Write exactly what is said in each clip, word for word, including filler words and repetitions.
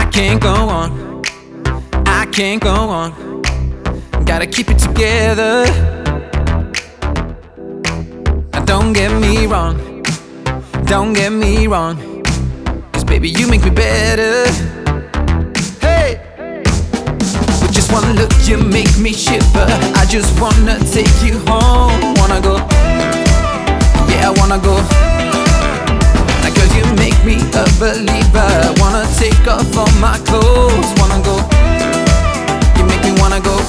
can't go on, I can't go on. Gotta keep it together. Now don't get me wrong, don't get me wrong, 'cause baby you make me better. Hey, with just one look you make me shiver. I just wanna take you home. Wanna go, yeah I wanna go. Now girl you make me a believer. Wanna take off all my clothes. Wanna go, you make me wanna go.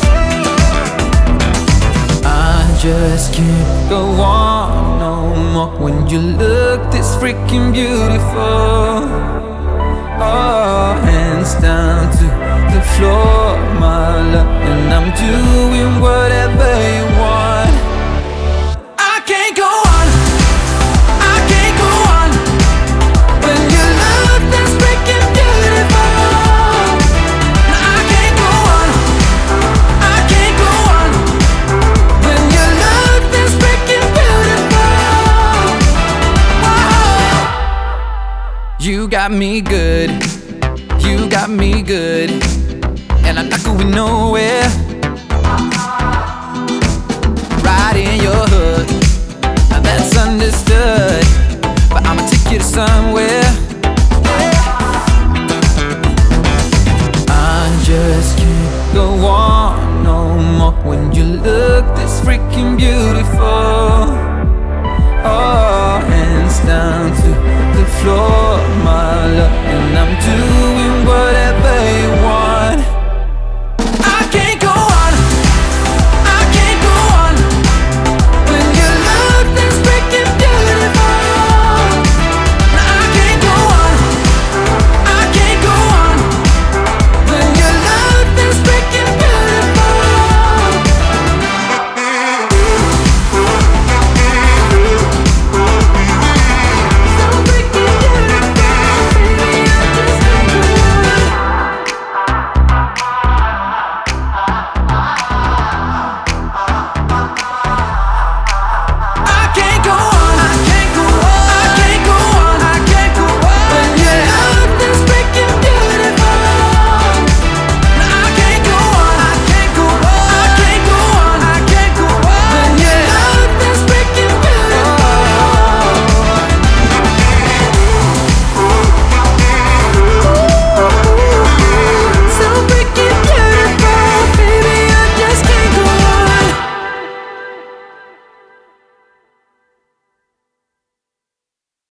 I just can't go on no more when you look this freaking beautiful. Oh, hands down to the floor, my love, and I'm doing whatever you want. I can't go on, I can't go on when you look this freaking beautiful. I can't go on, I can't go on when you look this freaking beautiful. Whoa. You got me good, you got me good, and I'm not going nowhere. Right in your hood, now that's understood, but I'ma take you to somewhere